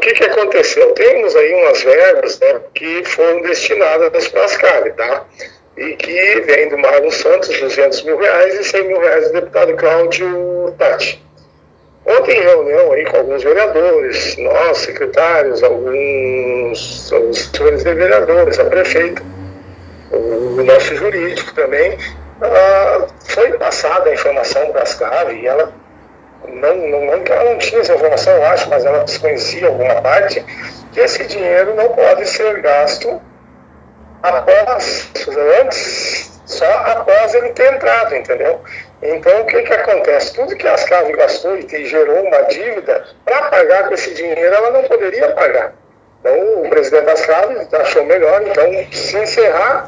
que aconteceu? Temos aí umas verbas, né, que foram destinadas para as CAV, tá? E que vem do Marlon Santos, R$ 200.000 e R$ 100.000 do deputado Cláudio Tati. Ontem, em reunião aí com alguns vereadores, nós, secretários, alguns senhores de vereadores, a prefeita, o nosso jurídico também, foi passada a informação para as CAV e ela, não que ela não tinha essa informação, eu acho, mas ela desconhecia alguma parte, que esse dinheiro não pode ser gasto só após ele ter entrado, entendeu? Então, o que acontece? Tudo que a Ascav gastou e que gerou uma dívida, para pagar com esse dinheiro, ela não poderia pagar. Então, o presidente da Ascav achou melhor, então, se encerrar